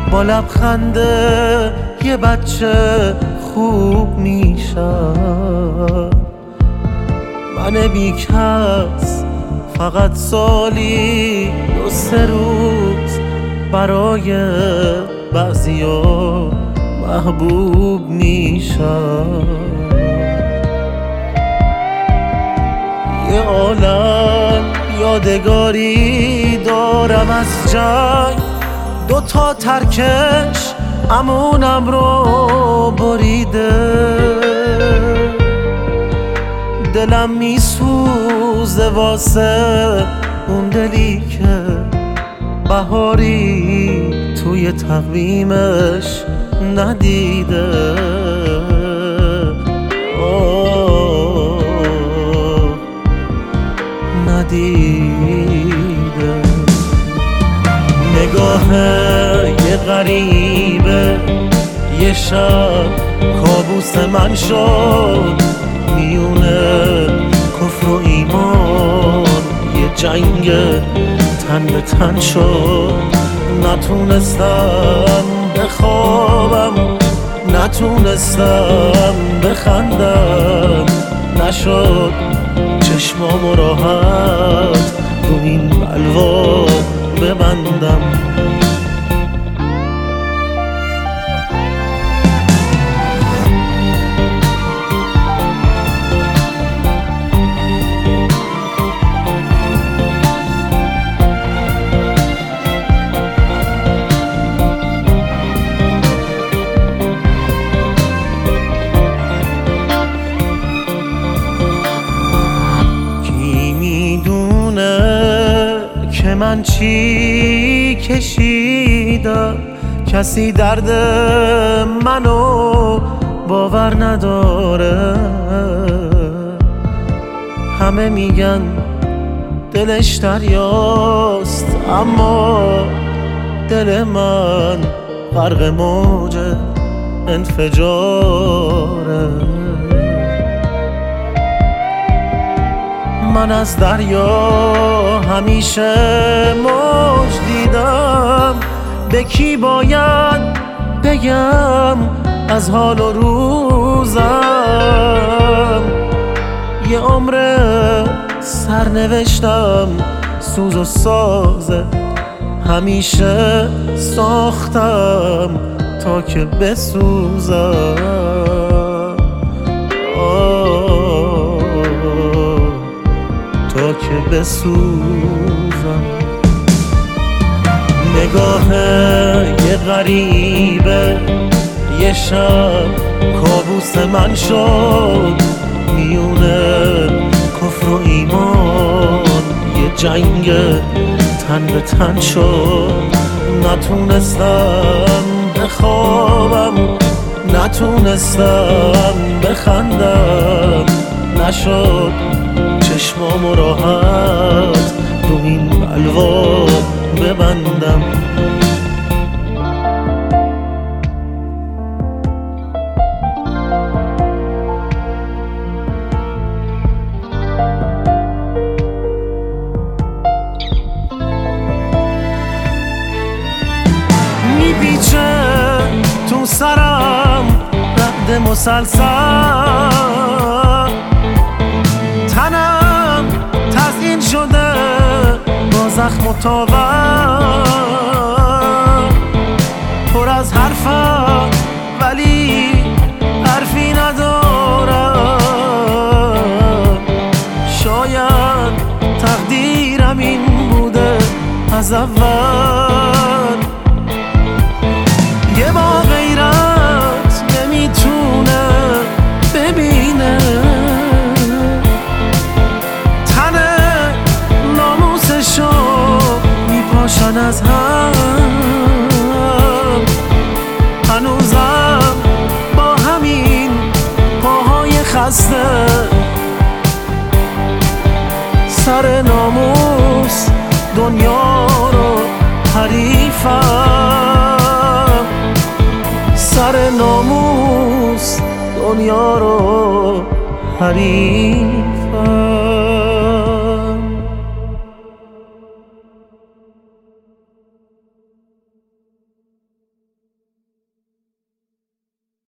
با لبخنده یه بچه خوب میشم. من بیکس فقط سالی 2-3 روز برای بعضیا محبوب میشم. یه عالم یادگاری دارم از جنگ، 2 ترکش امونم رو بریده. دلم میسوزه واسه اون دلی که بهاری توی تقویمش ندیده. ندیده. نگاه یه غریبه یه شب کابوس من شد، میونه کفر و ایمان یه جنگ تن به تن شد. نتونستم بخوابم، نتونستم بخندم، نشد چشمامو راحت رو این بلوا ببندم. که من چی کشیدم، کسی درد منو باور نداره. همه میگن دلش دریاست، اما دل من غرق موج انفجاره. من از دریا همیشه موج دیدم، به کی باید بگم از حال و روزم. یه عمر سرنوشتم سوز و سازه، همیشه ساختم تا که بسوزم. تا که بسوزم. نگاه یه غریبه یه شب کابوس من شد، میونه کفر و ایمان یه جنگ تن به تن شد. نتونستم بخوابم، نتونستم بخندم، نشد چشمامو راحت رو این بلوا ببندم. میپیچه تو سرم رد مسلسل، تنم تزیین شده با زخم و تاور. پر از حرفم ولی حرفی ندارم. شاید تقدیرم این بوده از اول. یه با غیرت نمیتونه ببینه میپاشن از هم. هنوزم با همین پاهای خسته سر ناموس دنیا رو حریفم. سر ناموس دنیا رو حریفم.